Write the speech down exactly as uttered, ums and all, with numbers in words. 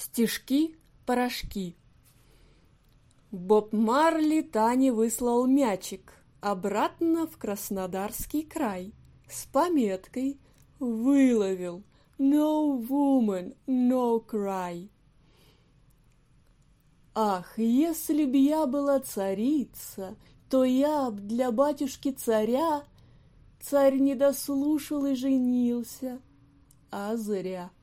Стишки-порошки. Боб Марли Тане выслал мячик обратно в Краснодарский край с пометкой «Выловил, no woman, no cry». Ах, если б я была царица, то я б для батюшки-царя. Царь не дослушал и женился, а зря.